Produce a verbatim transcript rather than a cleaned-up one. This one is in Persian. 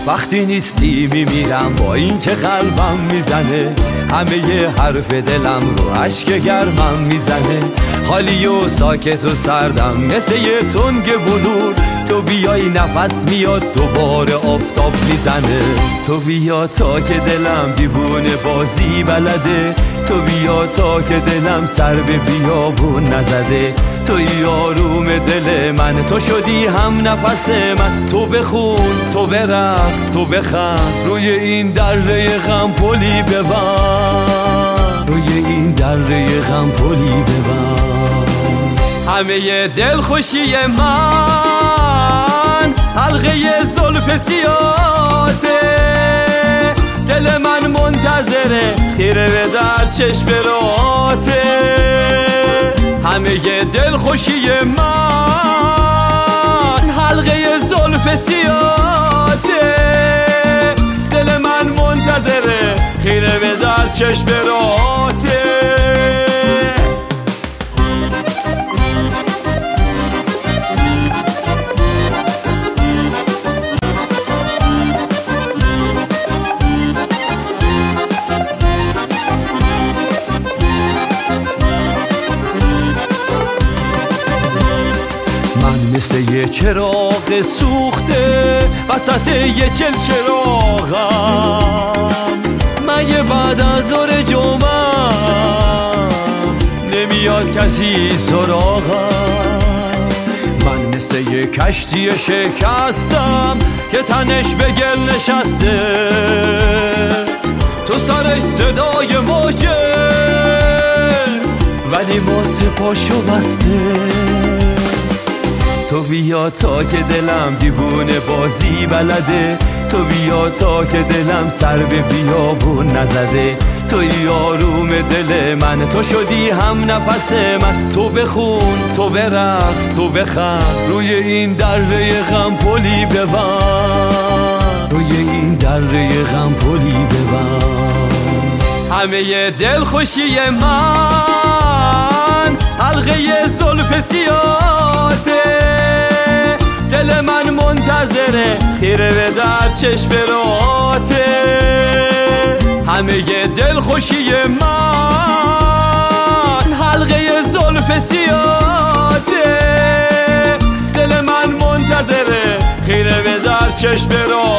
وقتی نیستی میمیرم با این که قلبم میزنه، همه ی حرف دلم رو اشک گرمم میزنه. خالی و ساکت و سردم مثل یه تنگ بلور، تو بیای نفس میاد دوباره آفتاب میزنه. تو بیا تا که دلم دیوونه بازی بلده، تو بیا تا که دلم سر به بیابون نزده. توی آروم دل من، تو شدی هم نفس من. تو بخون، تو برقص، تو بخند، روی این دره غم پلی ببند، روی این دره غم پلی ببند. همه دل خوشی من حلقه زلف سیاته، دل من منتظره خیره به در چشم راته. همه دل خوشی من حلقه زلف سیاته، دل من منتظره خیره به در چشم راته. مثل یه چراغ سوخته وسط یه چلچراغم، من یه بعد از ظهر جمعم نمیاد کسی سراغم. من مثل یه کشتی شکستم که تنش به گل نشسته، تو سرش صدای موجه ولی ماسه پاشو بسته. تو بیا تا که دلم دیوونه بازی بلده، تو بیا تا که دلم سر به بیابون نزده. توی آروم دل من، تو شدی هم نفس من. تو بخون، تو برقص، تو بخند، روی این دره غم پلی ببند، روی این دره غم پلی ببند. همه دل خوشی من حلقه زلف سیاته، دل من منتظره خیره به در چشم راته. همه دل خوشی من حلقه زلف سیاته، دل من منتظره خیره به در چشم راته.